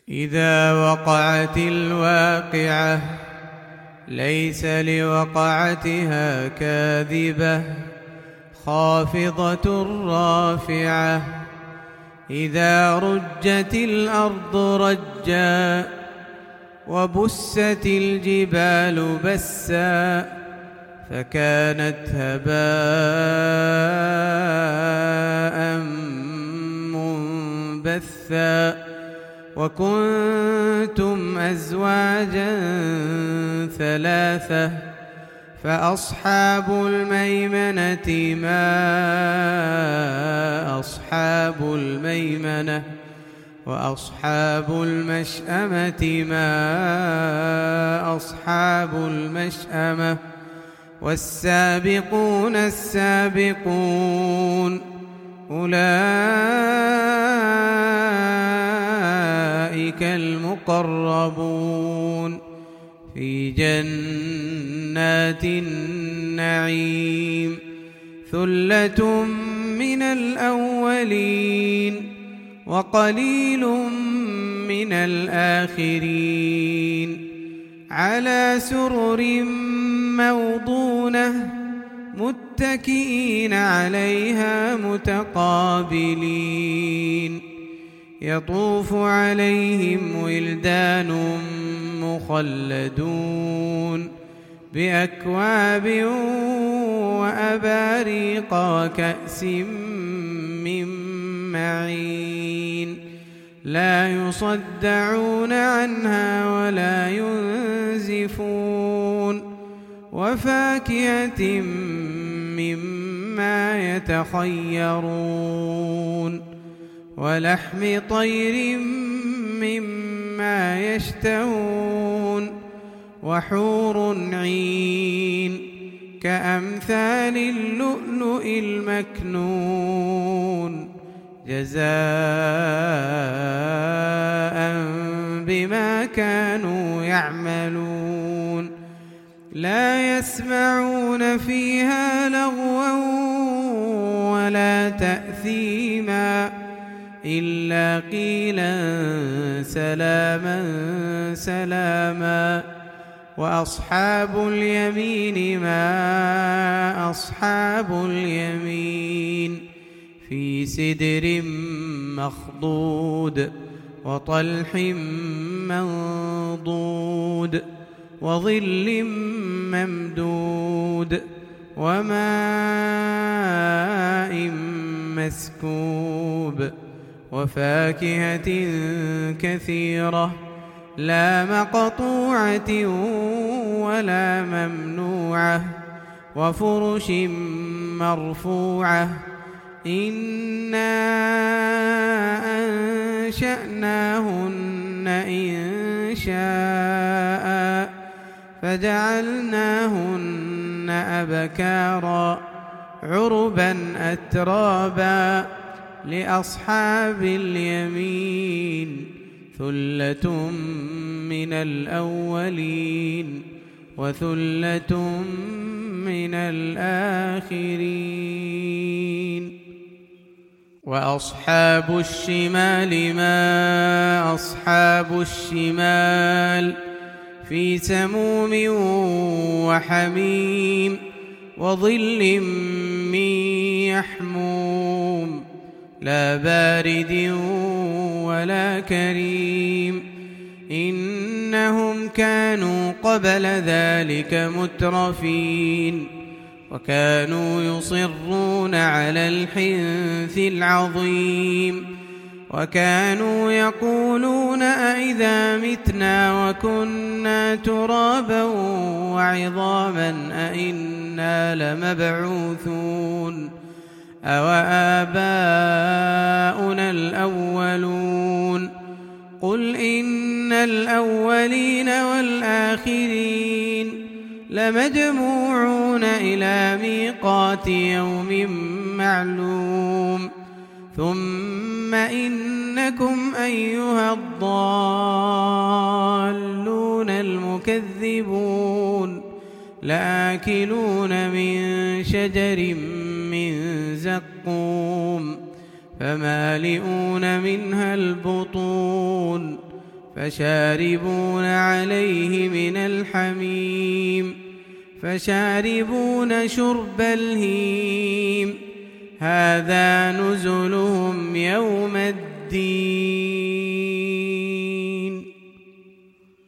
إذا وقعت الواقعة ليس لوقعتها كاذبة خافضة رافعة. إذا رجت الأرض رجا وبست الجبال بسا فكانت هباء منبثا. وكنتم أزواجا ثلاثة فأصحاب الميمنة ما أصحاب الميمنة وأصحاب المشأمة ما أصحاب المشأمة. والسابقون السابقون أولئك المقربون في جنات النعيم. ثلة من الأولين وقليل من الآخرين. على سرر موضونة متكئين عليها متقابلين. يطوف عليهم ولدان مخلدون بأكواب وأباريق وكأس من معين. لا يصدعون عنها ولا ينزفون. وفاكهة مما يتخيرون ولحم طير مما يشتهون. وحور عين كأمثال اللؤلؤ المكنون جزاء بما كانوا يعملون. لا يسمعون فيها لغوا ولا تأثيما إلا قيلا سلاما سلاما. وأصحاب اليمين ما أصحاب اليمين في سدر مخضود وطلح منضود وظل ممدود وماء مسكوب. وفاكهة كثيرة لا مقطوعة ولا ممنوعة. وفرش مرفوعة. إنا أنشأناهن إنشاء فجعلناهن أبكارا عربا أترابا. لأصحاب اليمين ثلة من الأولين وثلة من الآخرين. وأصحاب الشمال ما أصحاب الشمال في سموم وحميم وظل من يحموم لا بارد ولا كريم. إنهم كانوا قبل ذلك مترفين وكانوا يصرون على الحنث العظيم. وكانوا يقولون أئذا متنا وكنا ترابا وعظاما أئنا لمبعوثون أوآباؤنا الأولون. قل إن الأولين والآخرين لمجموعون إلى ميقات يوم معلوم. ثم إنكم أيها الضالون المكذبون لآكلون من شجر من زقوم فمالئون منها البطون فشاربون عليه من الحميم فشاربون شرب الهيم هذا نزلهم يوم الدين.